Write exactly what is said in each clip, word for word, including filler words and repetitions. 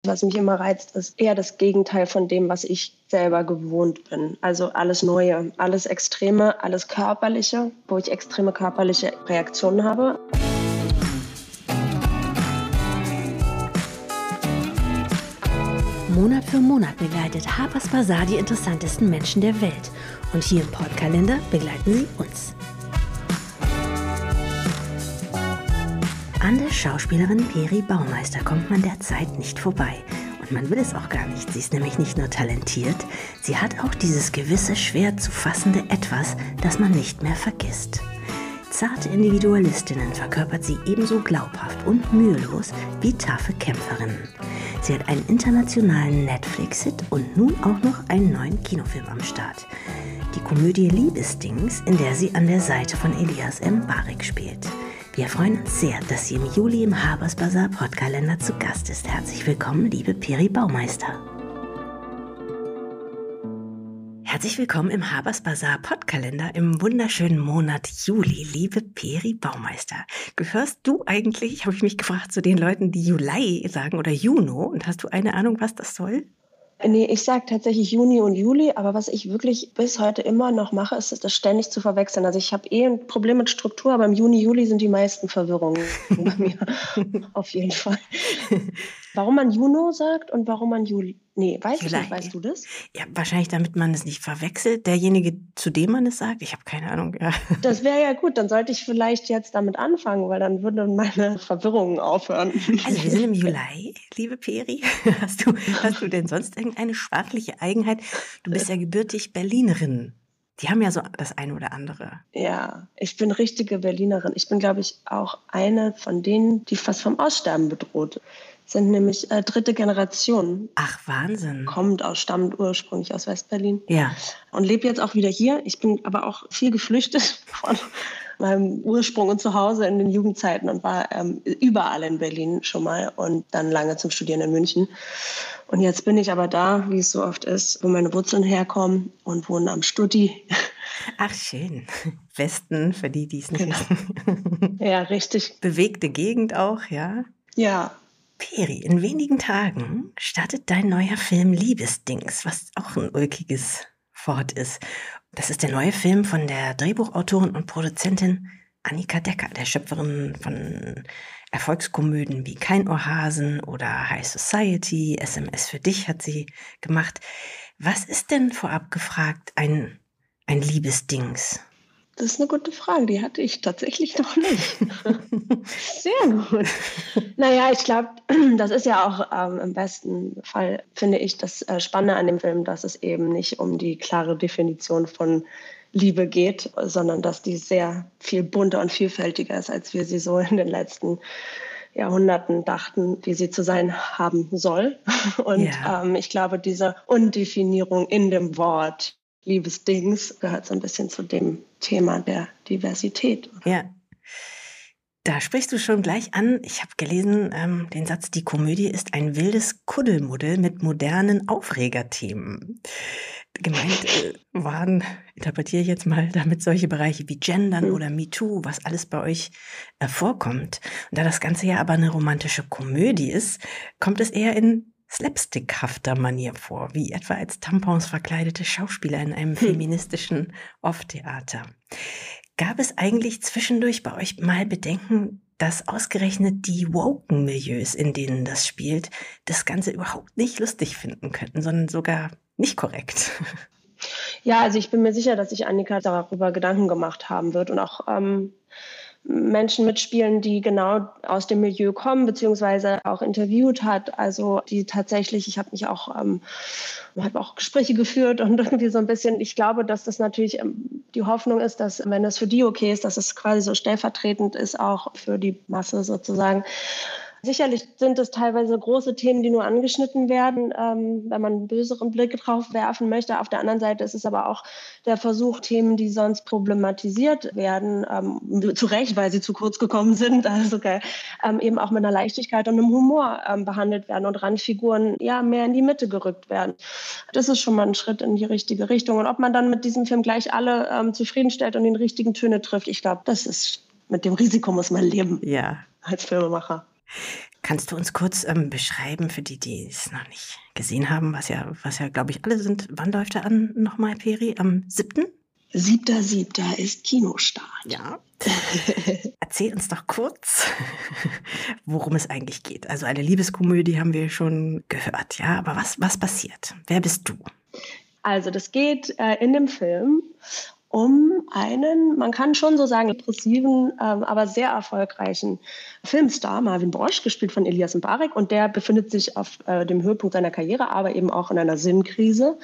Was mich immer reizt, ist eher das Gegenteil von dem, was ich selber gewohnt bin. Also alles Neue, alles Extreme, alles Körperliche, wo ich extreme körperliche Reaktionen habe. Monat für Monat begleitet Harper's Bazaar die interessantesten Menschen der Welt. Und hier im Podkalender begleiten sie uns. An der Schauspielerin Peri Baumeister kommt man derzeit nicht vorbei. Und man will es auch gar nicht. Sie ist nämlich nicht nur talentiert, sie hat auch dieses gewisse, schwer zu fassende Etwas, das man nicht mehr vergisst. Zarte Individualistinnen verkörpert sie ebenso glaubhaft und mühelos wie taffe Kämpferinnen. Sie hat einen internationalen Netflix-Hit und nun auch noch einen neuen Kinofilm am Start. Die Komödie Liebesdings, in der sie an der Seite von Elias Mbarek spielt. Wir freuen uns sehr, dass sie im Juli im Harper's Bazaar Podkalender zu Gast ist. Herzlich willkommen, liebe Peri Baumeister. Herzlich willkommen im Harper's Bazaar Podkalender im wunderschönen Monat Juli, liebe Peri Baumeister. Gehörst du eigentlich, habe ich mich gefragt, zu den Leuten, die Juli sagen oder Juno? Und hast du eine Ahnung, was das soll? Nee, ich sage tatsächlich Juni und Juli, aber was ich wirklich bis heute immer noch mache, ist das ständig zu verwechseln. Also ich habe eh ein Problem mit Struktur, aber im Juni, Juli sind die meisten Verwirrungen bei mir. Auf jeden Fall. Warum man Juno sagt und warum man Juli. Nee, weiß Juli. Ich nicht. Weißt du das? Ja, wahrscheinlich, damit man es nicht verwechselt. Derjenige, zu dem man es sagt, ich habe keine Ahnung. Ja. Das wäre ja gut, dann sollte ich vielleicht jetzt damit anfangen, weil dann würden meine Verwirrungen aufhören. Also wir sind im Juli, liebe Peri. Hast du, hast du denn sonst irgendeine sprachliche Eigenheit? Du bist ja gebürtig Berlinerin. Die haben ja so das eine oder andere. Ja, ich bin richtige Berlinerin. Ich bin, glaube ich, auch eine von denen, die fast vom Aussterben bedroht sind, nämlich äh, dritte Generation. Ach, Wahnsinn. Kommt aus, stammt ursprünglich aus Westberlin. Ja. Und lebt jetzt auch wieder hier. Ich bin aber auch viel geflüchtet von meinem Ursprung und Zuhause in den Jugendzeiten und war ähm, überall in Berlin schon mal und dann lange zum Studieren in München. Und jetzt bin ich aber da, wie es so oft ist, wo meine Wurzeln herkommen und wohne am Studi. Ach, schön. Westen, für die, die es nicht genau. wissen. Ja, richtig. Bewegte Gegend auch, ja? Ja. Peri, in wenigen Tagen startet dein neuer Film Liebesdings, was auch ein ulkiges Wort ist. Das ist der neue Film von der Drehbuchautorin und Produzentin Annika Decker, der Schöpferin von Erfolgskomödien wie Kein Ohrhasen oder High Society, S M S für dich hat sie gemacht. Was ist denn vorab gefragt ein, ein Liebesdings? Das ist eine gute Frage, die hatte ich tatsächlich noch nicht. Sehr gut. Naja, ich glaube, das ist ja auch ähm, im besten Fall, finde ich, das äh, Spannende an dem Film, dass es eben nicht um die klare Definition von Liebe geht, sondern dass die sehr viel bunter und vielfältiger ist, als wir sie so in den letzten Jahrhunderten dachten, wie sie zu sein haben soll. Und ja. ähm, ich glaube, diese Undefinierung in dem Wort Liebesdings gehört so ein bisschen zu dem Thema der Diversität. Ja, da sprichst du schon gleich an. Ich habe gelesen, ähm, den Satz, die Komödie ist ein wildes Kuddelmuddel mit modernen Aufregerthemen. Gemeint äh, waren, interpretiere ich jetzt mal, damit solche Bereiche wie Gendern mhm. oder MeToo, was alles bei euch äh, vorkommt. Und da das Ganze ja aber eine romantische Komödie ist, kommt es eher in slapstickhafter Manier vor, wie etwa als Tampons verkleidete Schauspieler in einem hm. feministischen Off-Theater. Gab es eigentlich zwischendurch bei euch mal Bedenken, dass ausgerechnet die woken Milieus, in denen das spielt, das Ganze überhaupt nicht lustig finden könnten, sondern sogar nicht korrekt? Ja, also ich bin mir sicher, dass sich Annika darüber Gedanken gemacht haben wird und auch ähm Menschen mitspielen, die genau aus dem Milieu kommen, beziehungsweise auch interviewt hat. Also die tatsächlich, ich habe mich auch, ähm, habe auch Gespräche geführt und irgendwie so ein bisschen, ich glaube, dass das natürlich ähm, die Hoffnung ist, dass, wenn es für die okay ist, dass es quasi so stellvertretend ist, auch für die Masse sozusagen. Sicherlich sind es teilweise große Themen, die nur angeschnitten werden, ähm, wenn man einen böseren Blick drauf werfen möchte. Auf der anderen Seite ist es aber auch der Versuch, Themen, die sonst problematisiert werden, ähm, zu Recht, weil sie zu kurz gekommen sind, also okay, ähm, eben auch mit einer Leichtigkeit und einem Humor ähm, behandelt werden und Randfiguren ja mehr in die Mitte gerückt werden. Das ist schon mal ein Schritt in die richtige Richtung. Und ob man dann mit diesem Film gleich alle ähm, zufriedenstellt und den richtigen Töne trifft, ich glaube, das ist, mit dem Risiko muss man leben. Ja. Als Filmemacher. Kannst du uns kurz ähm, beschreiben, für die, die es noch nicht gesehen haben, was ja, was ja, glaube ich, alle sind. Wann läuft er an nochmal, Peri? Am siebten? Siebter, siebter ist Kinostart. Ja. Erzähl uns doch kurz, worum es eigentlich geht. Also eine Liebeskomödie haben wir schon gehört, ja. Aber was, was passiert? Wer bist du? Also das geht äh, in dem Film um einen, man kann schon so sagen, depressiven, ähm, aber sehr erfolgreichen Filmstar, Marvin Brosch, gespielt von Elias Mbarek. Und der befindet sich auf äh, dem Höhepunkt seiner Karriere, aber eben auch in einer Sinnkrise.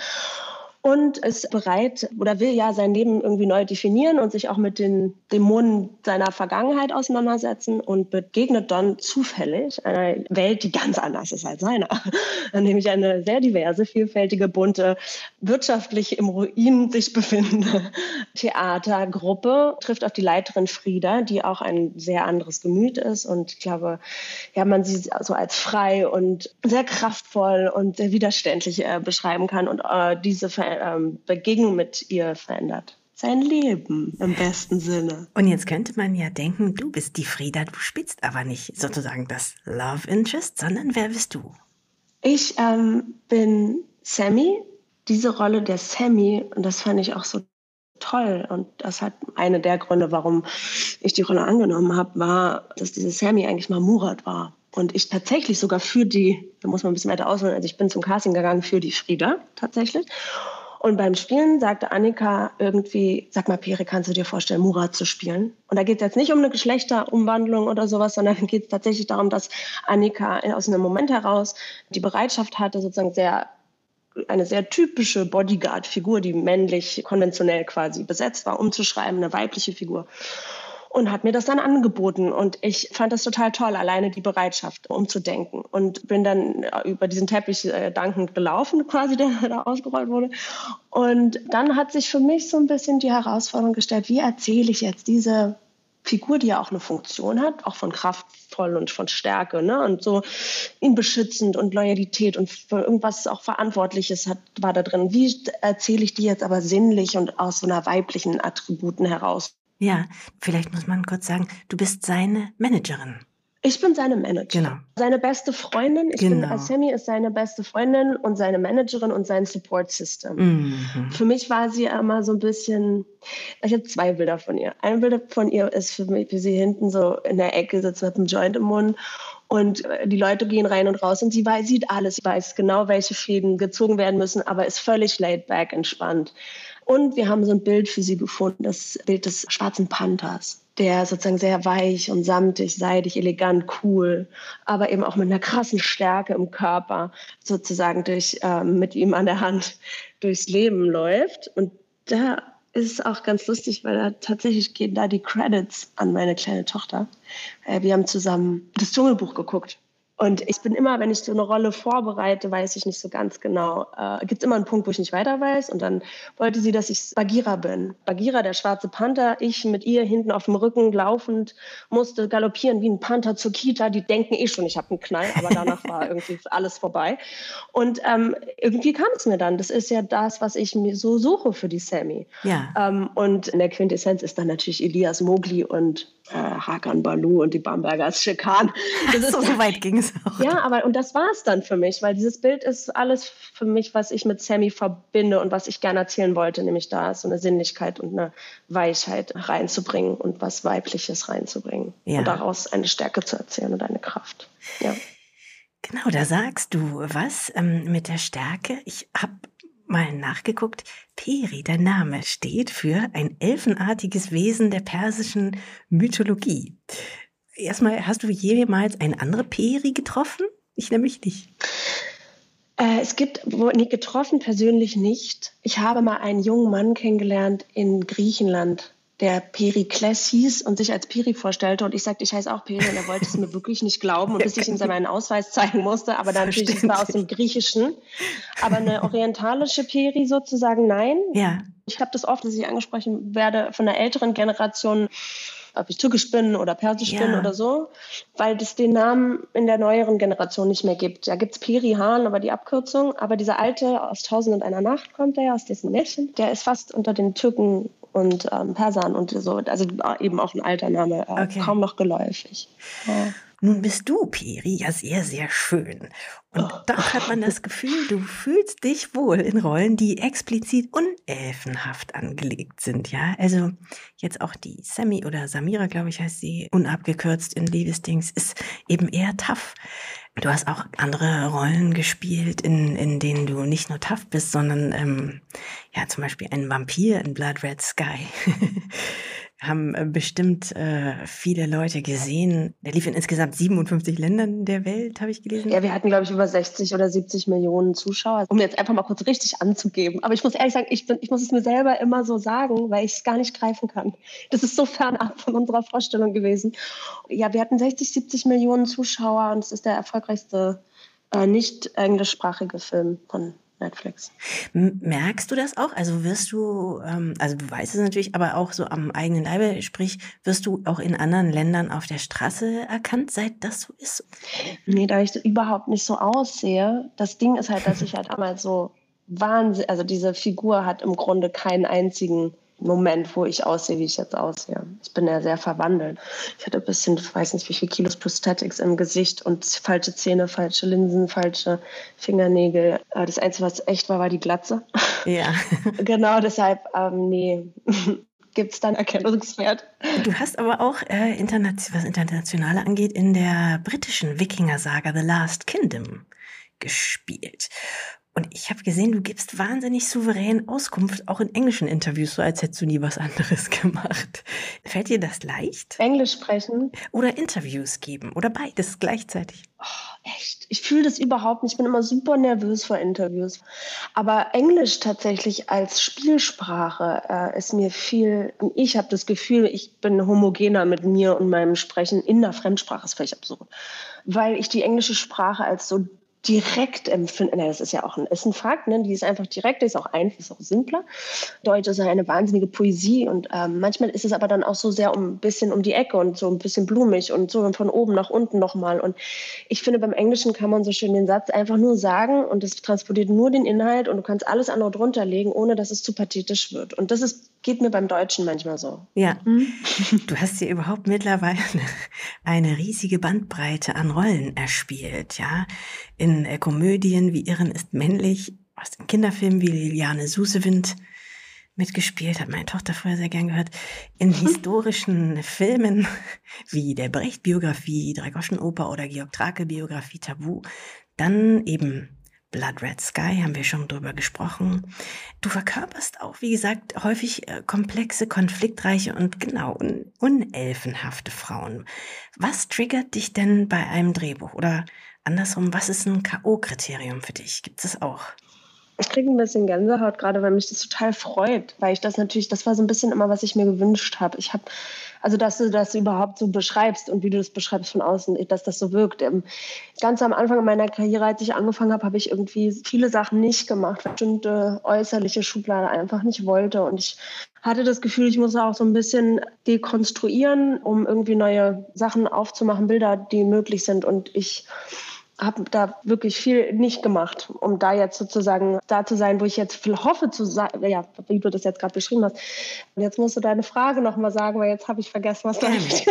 Und ist bereit oder will ja sein Leben irgendwie neu definieren und sich auch mit den Dämonen seiner Vergangenheit auseinandersetzen und begegnet dann zufällig einer Welt, die ganz anders ist als seiner. Nämlich eine sehr diverse, vielfältige, bunte, wirtschaftlich im Ruin sich befindende Theatergruppe, trifft auf die Leiterin Frieda, die auch ein sehr anderes Gemüt ist und ich glaube, ja, man sie so als frei und sehr kraftvoll und sehr widerständlich äh, beschreiben kann und äh, diese Ver Begegnung mit ihr verändert sein Leben im besten Sinne. Und jetzt könnte man ja denken, du bist die Frieda, du spielst aber nicht sozusagen das Love Interest, sondern wer bist du? Ich ähm, bin Sammy. Diese Rolle der Sammy, und das fand ich auch so toll und das hat eine der Gründe, warum ich die Rolle angenommen habe, war, dass diese Sammy eigentlich mal Murat war. Und ich tatsächlich sogar für die, da muss man ein bisschen weiter ausholen, also ich bin zum Casting gegangen für die Frieda tatsächlich. Und beim Spielen sagte Annika irgendwie, sag mal, Peri, kannst du dir vorstellen, Murat zu spielen? Und da geht es jetzt nicht um eine Geschlechterumwandlung oder sowas, sondern geht es tatsächlich darum, dass Annika aus einem Moment heraus die Bereitschaft hatte, sozusagen sehr eine sehr typische Bodyguard-Figur, die männlich konventionell quasi besetzt war, umzuschreiben, eine weibliche Figur. Und hat mir das dann angeboten. Und ich fand das total toll, alleine die Bereitschaft, umzudenken. Und bin dann über diesen Teppich äh, dankend gelaufen, quasi, der da ausgerollt wurde. Und dann hat sich für mich so ein bisschen die Herausforderung gestellt, wie erzähle ich jetzt diese Figur, die ja auch eine Funktion hat, auch von kraftvoll und von Stärke, ne? Und so ihn beschützend und Loyalität und für irgendwas auch Verantwortliches hat, war da drin. Wie erzähle ich die jetzt aber sinnlich und aus so einer weiblichen Attributen heraus? Ja, vielleicht muss man kurz sagen, du bist seine Managerin. Ich bin seine Managerin. Genau. Seine beste Freundin. Ich genau. bin, Sammy ist seine beste Freundin und seine Managerin und sein Support System. Mhm. Für mich war sie immer so ein bisschen, ich habe zwei Bilder von ihr. Ein Bild von ihr ist für mich, wie sie hinten so in der Ecke sitzt mit einem Joint im Mund und die Leute gehen rein und raus und sie weiß, sieht alles. Sie weiß genau, welche Fäden gezogen werden müssen, aber ist völlig laid back, entspannt. Und wir haben so ein Bild für sie gefunden, das Bild des schwarzen Panthers, der sozusagen sehr weich und samtig, seidig, elegant, cool, aber eben auch mit einer krassen Stärke im Körper sozusagen durch, äh, mit ihm an der Hand durchs Leben läuft. Und da ist es auch ganz lustig, weil da tatsächlich gehen da die Credits an meine kleine Tochter. Äh, wir haben zusammen das Dschungelbuch geguckt. Und ich bin immer, wenn ich so eine Rolle vorbereite, weiß ich nicht so ganz genau. Äh, gibt es immer einen Punkt, wo ich nicht weiter weiß. Und dann wollte sie, dass ich Bagheera bin. Bagheera, der schwarze Panther. Ich mit ihr hinten auf dem Rücken laufend, musste galoppieren wie ein Panther zur Kita. Die denken eh schon, ich habe einen Knall, aber danach war irgendwie alles vorbei. Und ähm, irgendwie kam es mir dann. Das ist ja das, was ich mir so suche für die Sammy. Ja. Ähm, und in der Quintessenz ist dann natürlich Elias Mowgli und äh, Hakan Baloo und die Bambergers Schikan. Das ist so, so weit ging es auch. Ja, aber und das war es dann für mich, weil dieses Bild ist alles für mich, was ich mit Sammy verbinde und was ich gerne erzählen wollte, nämlich da ist so eine Sinnlichkeit und eine Weichheit reinzubringen und was Weibliches reinzubringen Ja. und daraus eine Stärke zu erzählen und eine Kraft. Ja. Genau, da sagst du was ähm, mit der Stärke. Ich habe mal nachgeguckt. Peri, der Name, steht für ein elfenartiges Wesen der persischen Mythologie. Erstmal, hast du jemals eine andere Peri getroffen? Ich nämlich nicht. Äh, es gibt, wo, nee, getroffen persönlich nicht. Ich habe mal einen jungen Mann kennengelernt in Griechenland, der Perikles hieß und sich als Peri vorstellte. Und ich sagte, ich heiße auch Peri. Und er wollte es mir wirklich nicht glauben. Und bis ich ihm meinen Ausweis zeigen musste. Aber dann natürlich, es war aus dem Griechischen. Aber eine orientalische Peri sozusagen, nein. Ja. Ich habe das oft, dass ich angesprochen werde von der älteren Generation, ob ich türkisch bin oder persisch Ja. bin oder so, weil es den Namen in der neueren Generation nicht mehr gibt. Da gibt es Peri Han, aber die Abkürzung. Aber dieser alte, aus Tausend und einer Nacht kommt der, aus dessen Märchen, der ist fast unter den Türken und ähm, Persern und so, also eben auch ein alter Name, äh, Okay. kaum noch geläufig. Ja. Nun bist du, Peri, ja sehr, sehr schön. Und Oh. doch hat man das Gefühl, du fühlst dich wohl in Rollen, die explizit unelfenhaft angelegt sind, ja? Also jetzt auch die Sammy oder Samira, glaube ich, heißt sie, unabgekürzt in Liebesdings, ist eben eher tough. Du hast auch andere Rollen gespielt, in, in denen du nicht nur tough bist, sondern ähm, ja, zum Beispiel ein Vampir in Blood Red Sky. Haben äh, bestimmt äh, viele Leute gesehen. Der lief in insgesamt siebenundfünfzig Ländern der Welt, habe ich gelesen. Ja, wir hatten, glaube ich, über sechzig oder siebzig Millionen Zuschauer, um jetzt einfach mal kurz richtig anzugeben. Aber ich muss ehrlich sagen, ich, bin, ich muss es mir selber immer so sagen, weil ich es gar nicht greifen kann. Das ist so fernab von unserer Vorstellung gewesen. Ja, wir hatten sechzig, siebzig Millionen Zuschauer und es ist der erfolgreichste äh, nicht englischsprachige Film von Netflix. M- Merkst du das auch? Also wirst du, ähm, also du weißt es natürlich, aber auch so am eigenen Leibe, sprich, wirst du auch in anderen Ländern auf der Straße erkannt, seit das so ist? Nee, da ich überhaupt nicht so aussehe. Das Ding ist halt, dass ich halt damals so Wahnsinn, also diese Figur hat im Grunde keinen einzigen Moment, wo ich aussehe, wie ich jetzt aussehe. Ich bin ja sehr verwandelt. Ich hatte ein bisschen, ich weiß nicht, wie viel Kilos Prosthetics im Gesicht und falsche Zähne, falsche Linsen, falsche Fingernägel. Äh, Das Einzige, was echt war, war die Glatze. Ja. Genau, deshalb, ähm, nee, gibt es dann Erkennungswert. Du hast aber auch, äh, internation was Internationale angeht, in der britischen Wikinger-Saga The Last Kingdom gespielt. Und ich habe gesehen, du gibst wahnsinnig souverän Auskunft, auch in englischen Interviews, so als hättest du nie was anderes gemacht. Fällt dir das leicht? Englisch sprechen. Oder Interviews geben oder beides gleichzeitig? Oh, echt? Ich fühle das überhaupt nicht. Ich bin immer super nervös vor Interviews. Aber Englisch tatsächlich als Spielsprache äh, ist mir viel. Ich habe das Gefühl, ich bin homogener mit mir und meinem Sprechen in der Fremdsprache. Das ist völlig absurd. Weil ich die englische Sprache als so direkt empfinden. Na, das ist ja auch ein, ist ein Fakt, ne? Die ist einfach direkt, die ist auch einfach, ist auch simpler. Deutsch ist ja eine wahnsinnige Poesie und ähm, manchmal ist es aber dann auch so sehr um ein bisschen um die Ecke und so ein bisschen blumig und so von oben nach unten nochmal. Und ich finde, beim Englischen kann man so schön den Satz einfach nur sagen und es transportiert nur den Inhalt und du kannst alles andere drunter legen, ohne dass es zu pathetisch wird. Und das ist, geht mir beim Deutschen manchmal so. Ja, du hast dir überhaupt mittlerweile eine riesige Bandbreite an Rollen erspielt, ja. In äh, Komödien wie Irren ist männlich, aus den Kinderfilmen wie Liliane Susewind mitgespielt, hat meine Tochter früher sehr gern gehört, in historischen Filmen wie der Brecht-Biografie, Dreigroschenoper oder Georg Trakl-Biografie Tabu, dann eben Blood Red Sky, haben wir schon drüber gesprochen. Du verkörperst auch, wie gesagt, häufig äh, komplexe, konfliktreiche und genau un unelfenhafte Frauen. Was triggert dich denn bei einem Drehbuch? Oder andersrum, was ist ein K O-Kriterium für dich? Gibt es auch? Ich kriege ein bisschen Gänsehaut, gerade weil mich das total freut, weil ich das natürlich, das war so ein bisschen immer, was ich mir gewünscht habe. Ich habe, also dass du das überhaupt so beschreibst und wie du das beschreibst von außen, dass das so wirkt. Ähm, Ganz am Anfang meiner Karriere, als ich angefangen habe, habe ich irgendwie viele Sachen nicht gemacht, weil ich bestimmte äußerliche Schublade einfach nicht wollte. Und ich hatte das Gefühl, ich muss auch so ein bisschen dekonstruieren, um irgendwie neue Sachen aufzumachen, Bilder, die möglich sind. Und ich habe da wirklich viel nicht gemacht, um da jetzt sozusagen da zu sein, wo ich jetzt viel hoffe zu sein, ja, wie du das jetzt gerade beschrieben hast. Und jetzt musst du deine Frage nochmal sagen, weil jetzt habe ich vergessen, was da ist.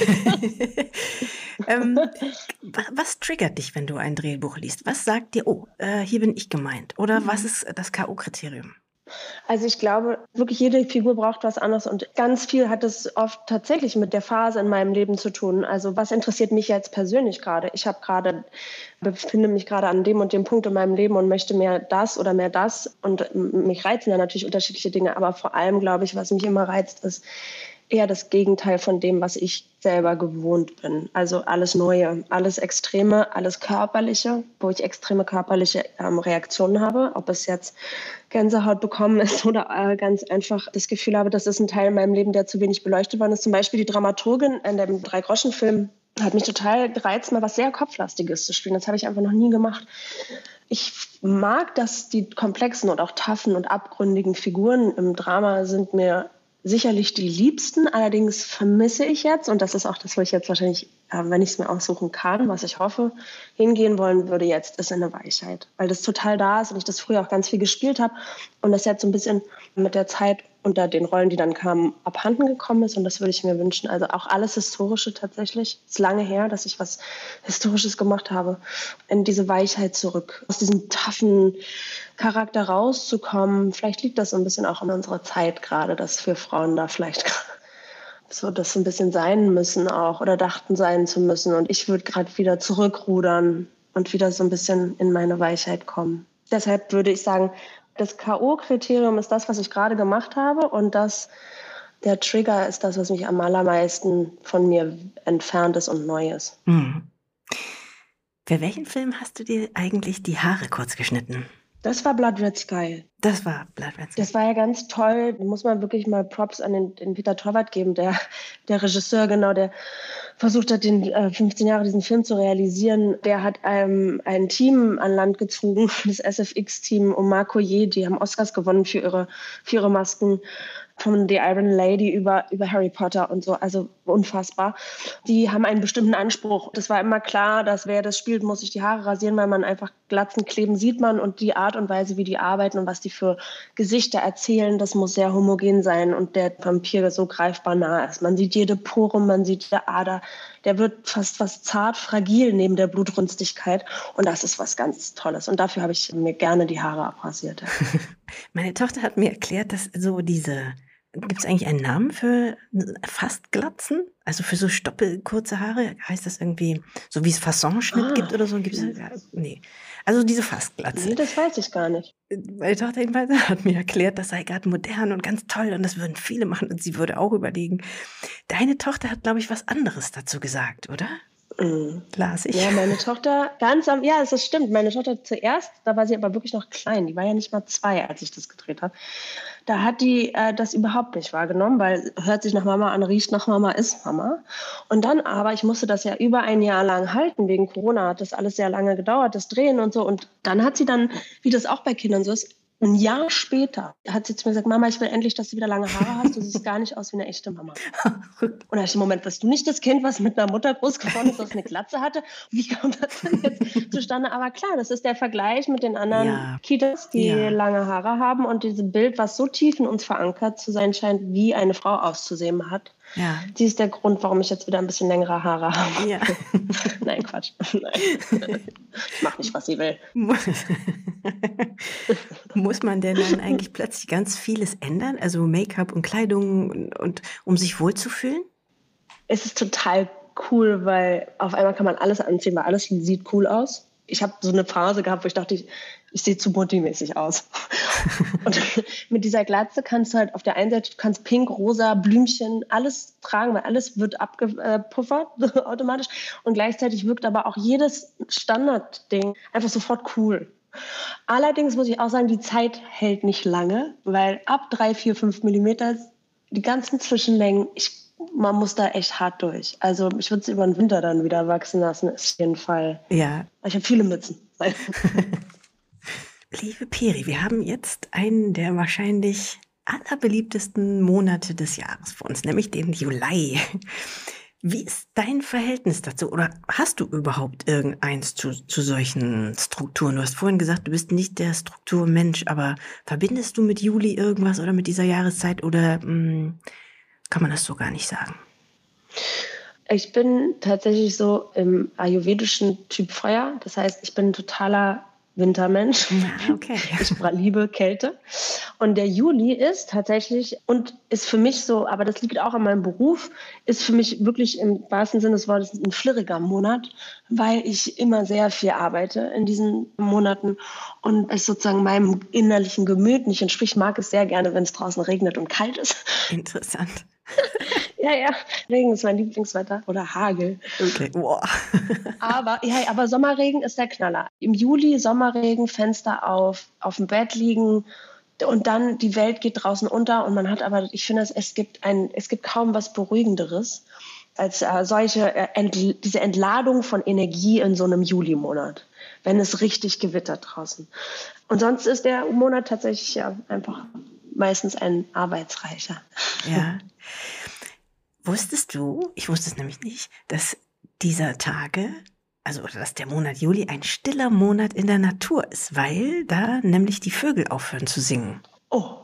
ähm, wa- was triggert dich, wenn du ein Drehbuch liest? Was sagt dir, oh, äh, hier bin ich gemeint? Oder was ist das K O-Kriterium? Also ich glaube, wirklich jede Figur braucht was anderes und ganz viel hat es oft tatsächlich mit der Phase in meinem Leben zu tun. Also was interessiert mich jetzt persönlich gerade? Ich habe gerade, befinde mich gerade an dem und dem Punkt in meinem Leben und möchte mehr das oder mehr das und mich reizen ja natürlich unterschiedliche Dinge, aber vor allem glaube ich, was mich immer reizt, ist eher das Gegenteil von dem, was ich selber gewohnt bin. Also alles Neue, alles Extreme, alles Körperliche, wo ich extreme körperliche ähm, Reaktionen habe, ob es jetzt Gänsehaut bekommen ist oder äh, ganz einfach das Gefühl habe, das ist ein Teil in meinem Leben, der zu wenig beleuchtet worden ist. Zum Beispiel die Dramaturgin in dem Drei-Groschen-Film hat mich total gereizt, mal was sehr Kopflastiges zu spielen. Das habe ich einfach noch nie gemacht. Ich mag, dass die komplexen und auch taffen und abgründigen Figuren im Drama sind mir sicherlich die liebsten. Allerdings vermisse ich jetzt, und das ist auch das, wo ich jetzt wahrscheinlich, äh, wenn ich es mir aussuchen kann, was ich hoffe, hingehen wollen würde jetzt, ist eine Weichheit. Weil das total da ist und ich das früher auch ganz viel gespielt habe und das jetzt so ein bisschen mit der Zeit unter den Rollen, die dann kamen, abhanden gekommen ist. Und das würde ich mir wünschen. Also auch alles Historische tatsächlich. Es ist lange her, dass ich was Historisches gemacht habe. In diese Weichheit zurück. Aus diesem taffen Charakter rauszukommen. Vielleicht liegt das so ein bisschen auch in unserer Zeit gerade, dass wir Frauen da vielleicht so das so ein bisschen sein müssen auch oder dachten sein zu müssen. Und ich würde gerade wieder zurückrudern und wieder so ein bisschen in meine Weichheit kommen. Deshalb würde ich sagen, das K O-Kriterium ist das, was ich gerade gemacht habe, und das, der Trigger ist das, was mich am allermeisten von mir entfernt ist und neu ist. Hm. Für welchen Film hast du dir eigentlich die Haare kurz geschnitten? Das war Blood Red Sky. Das war Blood Red Sky. Das war ja ganz toll. Da muss man wirklich mal Props an den, den Peter Torwart geben, der, der Regisseur, genau, der versucht hat, den äh, fünfzehn Jahre diesen Film zu realisieren. Der hat ähm, ein Team an Land gezogen, das S F X-Team um Marco Ye, die haben Oscars gewonnen für ihre, für ihre Masken. Von The Iron Lady über, über Harry Potter und so, also unfassbar. Die haben einen bestimmten Anspruch. Das war immer klar, dass wer das spielt, muss sich die Haare rasieren, weil man einfach Glatzen kleben sieht man, und die Art und Weise, wie die arbeiten und was die für Gesichter erzählen, das muss sehr homogen sein und der Vampir so greifbar nah ist. Man sieht jede Pore, man sieht jede Ader. Der wird fast was zart fragil neben der Blutrünstigkeit, und das ist was ganz Tolles. Und dafür habe ich mir gerne die Haare abrasiert. Meine Tochter hat mir erklärt, dass so diese, gibt es eigentlich einen Namen für Fastglatzen? Also für so stoppelkurze Haare? Heißt das irgendwie, so wie es Fassonschnitt Ah. gibt oder so? Gibt's, nee. Also diese Fastglatze. Nee, das weiß ich gar nicht. Meine Tochter jedenfalls hat mir erklärt, das sei gerade modern und ganz toll und das würden viele machen und sie würde auch überlegen. Deine Tochter hat, glaube ich, was anderes dazu gesagt, oder? Mm. Las ich. Ja, meine Tochter, ganz am, ja, das stimmt. Meine Tochter zuerst, da war sie aber wirklich noch klein. Die war ja nicht mal zwei, als ich das gedreht habe. Da hat die äh, das überhaupt nicht wahrgenommen, weil hört sich nach Mama an, riecht nach Mama, ist Mama. Und dann aber, ich musste das ja über ein Jahr lang halten, wegen Corona hat das alles sehr lange gedauert, das Drehen und so. Und dann hat sie dann, wie das auch bei Kindern so ist, ein Jahr später hat sie zu mir gesagt, Mama, ich will endlich, dass du wieder lange Haare hast. Du siehst gar nicht aus wie eine echte Mama. Und da dachte ich, Moment, bist du nicht das Kind, was mit einer Mutter groß geworden ist, das eine Glatze hatte? Wie kommt das denn jetzt zustande? Aber klar, das ist der Vergleich mit den anderen Ja. Kitas, die Ja. lange Haare haben, und dieses Bild, was so tief in uns verankert zu sein scheint, wie eine Frau auszusehen hat. Ja. Die ist der Grund, warum ich jetzt wieder ein bisschen längere Haare habe. Ja. Nein, Quatsch. Nein. Ich mache nicht, was sie will. Muss man denn dann eigentlich plötzlich ganz vieles ändern? Also Make-up und Kleidung und, und um sich wohlzufühlen? Es ist total cool, weil auf einmal kann man alles anziehen, weil alles sieht cool aus. Ich habe so eine Phase gehabt, wo ich dachte, ich, ich sehe zu Mutti-mäßig aus. Und mit dieser Glatze kannst du halt auf der einen Seite, du kannst pink, rosa, Blümchen, alles tragen, weil alles wird abgepuffert automatisch. Und gleichzeitig wirkt aber auch jedes Standardding einfach sofort cool. Allerdings muss ich auch sagen, die Zeit hält nicht lange, weil ab drei, vier, fünf Millimeter, die ganzen Zwischenlängen, ich, man muss da echt hart durch. Also ich würde es über den Winter dann wieder wachsen lassen, ist auf jeden Fall. Ja. Ich habe viele Mützen. Liebe Peri, wir haben jetzt einen der wahrscheinlich allerbeliebtesten Monate des Jahres vor uns, nämlich den Juli. Wie ist dein Verhältnis dazu? Oder hast du überhaupt irgendeins zu, zu solchen Strukturen? Du hast vorhin gesagt, du bist nicht der Strukturmensch, aber verbindest du mit Juli irgendwas oder mit dieser Jahreszeit, oder mh, kann man das so gar nicht sagen? Ich bin tatsächlich so im ayurvedischen Typ Feuer. Das heißt, ich bin ein totaler Wintermensch. Ja, okay. Ich liebe Kälte. Und der Juli ist tatsächlich, und ist für mich so, aber das liegt auch an meinem Beruf, ist für mich wirklich im wahrsten Sinne des Wortes ein flirriger Monat, weil ich immer sehr viel arbeite in diesen Monaten und es sozusagen meinem innerlichen Gemüt nicht entspricht. Ich mag es sehr gerne, wenn es draußen regnet und kalt ist. Interessant. Ja, ja, Regen ist mein Lieblingswetter, oder Hagel. Okay, wow. Aber, ja, aber Sommerregen ist der Knaller. Im Juli Sommerregen, Fenster auf, auf dem Bett liegen und dann die Welt geht draußen unter und man hat aber, ich finde, es gibt ein, es gibt kaum was Beruhigenderes als äh, solche, äh, Entl- diese Entladung von Energie in so einem Julimonat, wenn es richtig gewittert draußen. Und sonst ist der Monat tatsächlich ja einfach meistens ein arbeitsreicher. Ja. Wusstest du, ich wusste es nämlich nicht, dass dieser Tage, also oder dass der Monat Juli ein stiller Monat in der Natur ist, weil da nämlich die Vögel aufhören zu singen. Oh,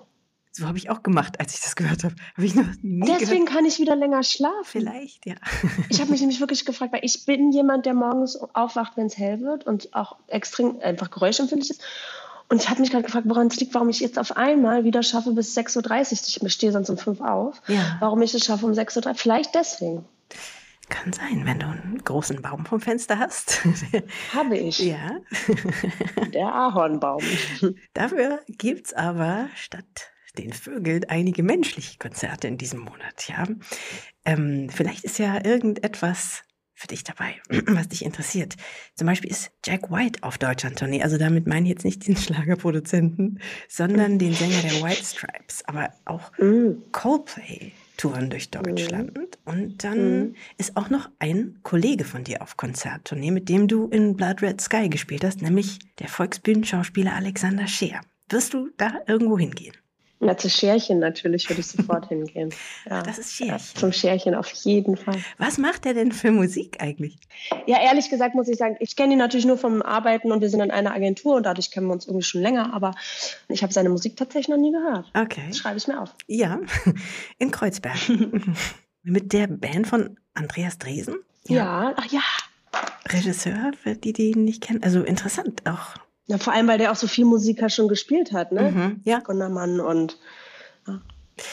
So habe ich auch gemacht, als ich das gehört habe. Habe ich noch nie Deswegen gehört. kann ich wieder länger schlafen. Vielleicht, ja. Ich habe mich nämlich wirklich gefragt, weil ich bin jemand, der morgens aufwacht, wenn es hell wird und auch extrem einfach geräuschempfindlich ist. Und ich habe mich gerade gefragt, woran es liegt, warum ich jetzt auf einmal wieder schaffe bis sechs Uhr dreißig. Ich stehe sonst um fünf auf. Ja. Warum ich es schaffe um sechs Uhr dreißig. Vielleicht deswegen. Kann sein, wenn du einen großen Baum vom Fenster hast. Habe ich. Ja. Der Ahornbaum. Dafür gibt es aber statt den Vögeln einige menschliche Konzerte in diesem Monat. Ja. Ähm, vielleicht ist ja irgendetwas für dich dabei, was dich interessiert. Zum Beispiel ist Jack White auf Deutschland-Tournee. Also damit meine ich jetzt nicht den Schlagerproduzenten, sondern den Sänger der White Stripes. Aber auch Mm. Coldplay touren durch Deutschland. Mm. Und dann Mm. ist auch noch ein Kollege von dir auf Konzerttournee, mit dem du in Blood Red Sky gespielt hast, nämlich der Volksbühnenschauspieler Alexander Scheer. Wirst du da irgendwo hingehen? Ja, zu Scherchen natürlich würde ich sofort hingehen. Ja. Das ist Ja, Scherchen. zum Scherchen auf jeden Fall. Was macht er denn für Musik eigentlich? Ja, ehrlich gesagt muss ich sagen, ich kenne ihn natürlich nur vom Arbeiten und wir sind in einer Agentur und dadurch kennen wir uns irgendwie schon länger, aber ich habe seine Musik tatsächlich noch nie gehört. Okay. Das schreibe ich mir auf. Ja, in Kreuzberg. Mit der Band von Andreas Dresen. Ja, ach ja. Regisseur, für die, die ihn nicht kennen. Also interessant auch. Ja, vor allem, weil der auch so viel Musiker schon gespielt hat, ne? Mhm, ja. Gundermann und... Ja.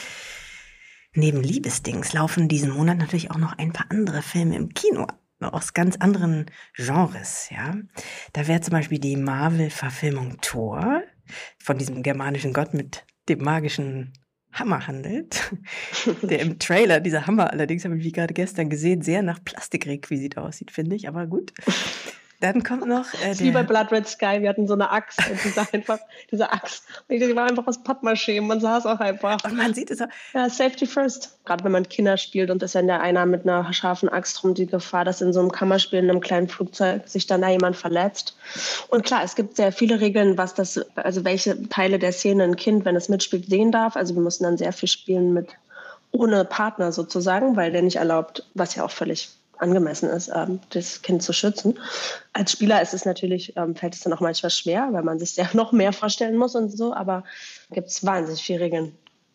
Neben Liebesdings laufen diesen Monat natürlich auch noch ein paar andere Filme im Kino, aus ganz anderen Genres, ja. Da wäre zum Beispiel die Marvel-Verfilmung Thor, von diesem germanischen Gott mit dem magischen Hammer handelt. Der im Trailer, dieser Hammer allerdings, habe ich wie gerade gestern gesehen, sehr nach Plastikrequisit aussieht, finde ich, aber gut. Dann kommt noch äh, der... Wie bei Blood Red Sky, wir hatten so eine Axt und die sah einfach, diese Axt, die war einfach aus Pappmaché, man sah es auch einfach. Und man sieht es auch. Ja, Safety first. Gerade wenn man Kinder spielt und ist ja der einer mit einer scharfen Axt rum, die Gefahr, dass in so einem Kammerspiel in einem kleinen Flugzeug sich dann da jemand verletzt. Und klar, es gibt sehr viele Regeln, was das, also welche Teile der Szene ein Kind, wenn es mitspielt, sehen darf. Also wir mussten dann sehr viel spielen mit ohne Partner sozusagen, weil der nicht erlaubt, was ja auch völlig angemessen ist, ähm, das Kind zu schützen. Als Spieler ist es natürlich, ähm, fällt es dann auch manchmal schwer, weil man sich ja noch mehr vorstellen muss und so, aber gibt es wahnsinnig viele Regeln.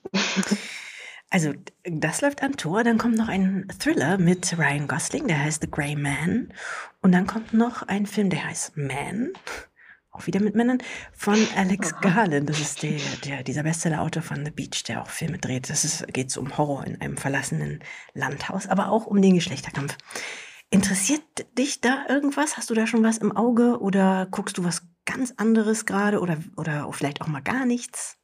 Also das läuft an Thor, dann kommt noch ein Thriller mit Ryan Gosling, der heißt The Grey Man. Und dann kommt noch ein Film, der heißt Man, auch wieder mit Männern, von Alex Garland. Das ist der, der, dieser Bestseller-Autor von The Beach, der auch Filme dreht. Das ist, geht um Horror in einem verlassenen Landhaus, aber auch um den Geschlechterkampf. Interessiert dich da irgendwas? Hast du da schon was im Auge oder guckst du was ganz anderes gerade oder, oder vielleicht auch mal gar nichts?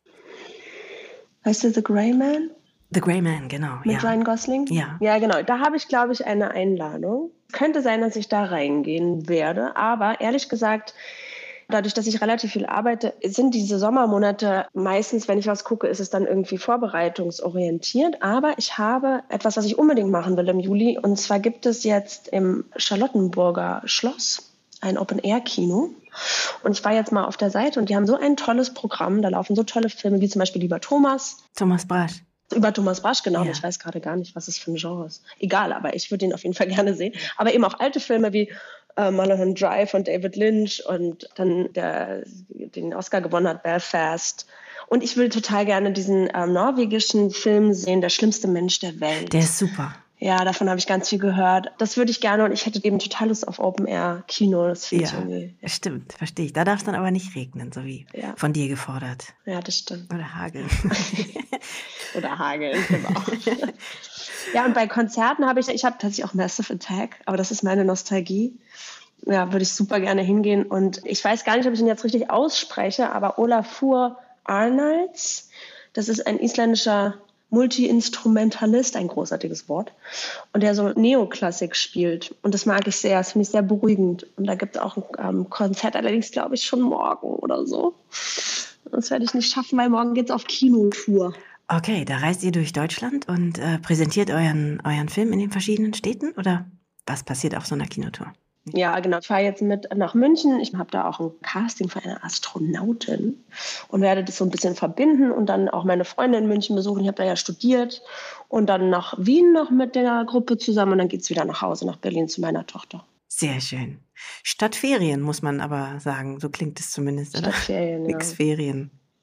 Weißt du The Grey Man? The Grey Man, genau. Mit ja. Ryan Gosling? Ja. Ja, genau. Da habe ich, glaube ich, eine Einladung. Könnte sein, dass ich da reingehen werde, aber ehrlich gesagt, dadurch, dass ich relativ viel arbeite, sind diese Sommermonate meistens, wenn ich was gucke, ist es dann irgendwie vorbereitungsorientiert. Aber ich habe etwas, was ich unbedingt machen will im Juli. Und zwar gibt es jetzt im Charlottenburger Schloss ein Open-Air-Kino. Und ich war jetzt mal auf der Seite und die haben so ein tolles Programm. Da laufen so tolle Filme, wie zum Beispiel Lieber Thomas. Thomas Brasch. Über Thomas Brasch, genau. Ja. Ich weiß gerade gar nicht, was es für ein Genre ist. Egal, aber ich würde ihn auf jeden Fall gerne sehen. Aber eben auch alte Filme wie äh, Mulholland Drive von David Lynch und dann der den Oscar gewonnen hat, Belfast. Und ich will total gerne diesen ähm, norwegischen Film sehen, Der schlimmste Mensch der Welt. Der ist super. Ja, davon habe ich ganz viel gehört. Das würde ich gerne und ich hätte eben total Lust auf Open-Air-Kino. Das finde Ja, ich irgendwie. Ja. stimmt, verstehe ich. Da darf es dann aber nicht regnen, so wie Ja. von dir gefordert. Ja, das stimmt. Oder hageln. Oder hageln, genau. Ja, und bei Konzerten habe ich, ich habe tatsächlich auch Massive Attack, aber das ist meine Nostalgie. Ja, würde ich super gerne hingehen. Und ich weiß gar nicht, ob ich ihn jetzt richtig ausspreche, aber Olafur Arnalds, das ist ein isländischer Multi-Instrumentalist, ein großartiges Wort, und der so Neoklassik spielt. Und das mag ich sehr, das finde ich sehr beruhigend. Und da gibt es auch ein ähm, Konzert, allerdings glaube ich schon morgen oder so. Das werde ich nicht schaffen, weil morgen geht es auf Kinotour. Okay, da reist ihr durch Deutschland und äh, präsentiert euren, euren Film in den verschiedenen Städten? Oder was passiert auf so einer Kinotour? Ja, genau. Ich fahre jetzt mit nach München. Ich habe da auch ein Casting für eine Astronautin und werde das so ein bisschen verbinden und dann auch meine Freunde in München besuchen. Ich habe da ja studiert und dann nach Wien noch mit der Gruppe zusammen und dann geht es wieder nach Hause, nach Berlin zu meiner Tochter. Sehr schön. Statt Ferien muss man aber sagen, so klingt es zumindest, oder? Statt Ferien, ja. Nix Ferien.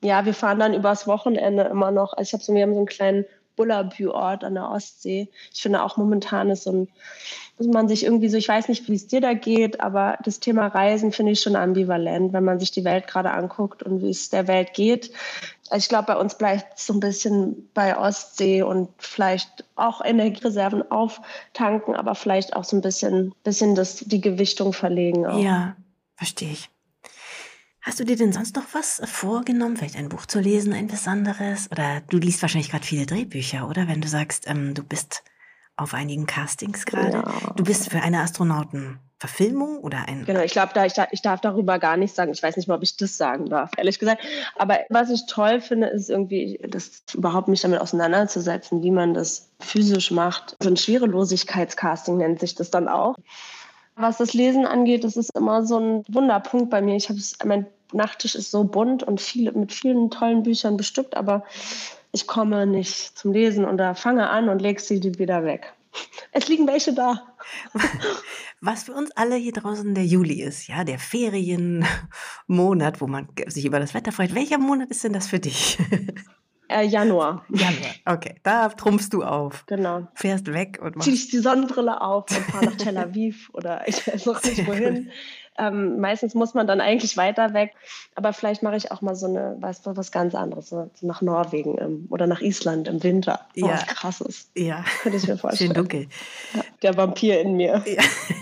Ja, wir fahren dann übers Wochenende immer noch. Also ich habe so, wir haben so einen kleinen Bullabü-Ort an der Ostsee. Ich finde auch momentan ist so ein, muss man sich irgendwie so, ich weiß nicht, wie es dir da geht, aber das Thema Reisen finde ich schon ambivalent, wenn man sich die Welt gerade anguckt und wie es der Welt geht. Also ich glaube, bei uns bleibt es so ein bisschen bei Ostsee und vielleicht auch Energiereserven auftanken, aber vielleicht auch so ein bisschen, bisschen das, die Gewichtung verlegen auch. Ja, verstehe ich. Hast du dir denn sonst noch was vorgenommen, vielleicht ein Buch zu lesen, ein besonderes? Oder du liest wahrscheinlich gerade viele Drehbücher, oder? Wenn du sagst, ähm, du bist auf einigen Castings gerade. Ja. Du bist für eine Astronautenverfilmung oder ein... Genau, ich glaube, da, ich, ich darf darüber gar nichts sagen. Ich weiß nicht mal, ob ich das sagen darf, ehrlich gesagt. Aber was ich toll finde, ist irgendwie, das überhaupt mich damit auseinanderzusetzen, wie man das physisch macht. So ein Schwerelosigkeitscasting nennt sich das dann auch. Was das Lesen angeht, das ist immer so ein Wunderpunkt bei mir. Ich habe mein Nachttisch ist so bunt und viele, mit vielen tollen Büchern bestückt, aber ich komme nicht zum Lesen oder fange an und lege sie wieder weg. Es liegen welche da. Was für uns alle hier draußen der Juli ist, ja, der Ferienmonat, wo man sich über das Wetter freut. Welcher Monat ist denn das für dich? Äh, Januar. Januar, okay. Da trumpfst du auf. Genau. Fährst weg und machst... Zieh ich die Sonnenbrille auf und fahre nach Tel Aviv oder ich weiß noch nicht wohin. Ähm, meistens muss man dann eigentlich weiter weg. Aber vielleicht mache ich auch mal so eine, weißt du, was ganz anderes. So nach Norwegen ähm, oder nach Island im Winter. Oh, Ja. was Krasses. Ja, Könnte ich mir vorstellen. schön dunkel. Ja, der Vampir in mir. Ja.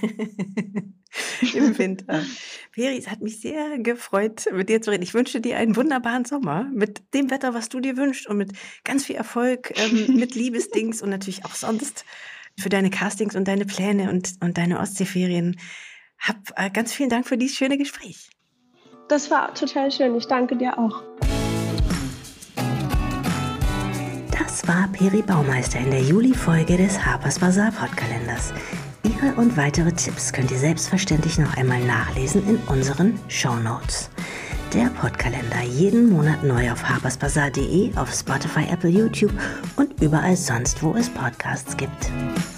Im Winter. Peri, es hat mich sehr gefreut, mit dir zu reden. Ich wünsche dir einen wunderbaren Sommer mit dem Wetter, was du dir wünschst und mit ganz viel Erfolg, ähm, mit Liebesdings und natürlich auch sonst für deine Castings und deine Pläne und, und deine Ostseeferien. Hab äh, ganz vielen Dank für dieses schöne Gespräch. Das war total schön. Ich danke dir auch. Das war Peri Baumeister in der Juli-Folge des Harper's Bazaar Podkalenders. Ihre und weitere Tipps könnt ihr selbstverständlich noch einmal nachlesen in unseren Shownotes. Der Podkalender jeden Monat neu auf harpers bazaar punkt de, auf Spotify, Apple, YouTube und überall sonst, wo es Podcasts gibt.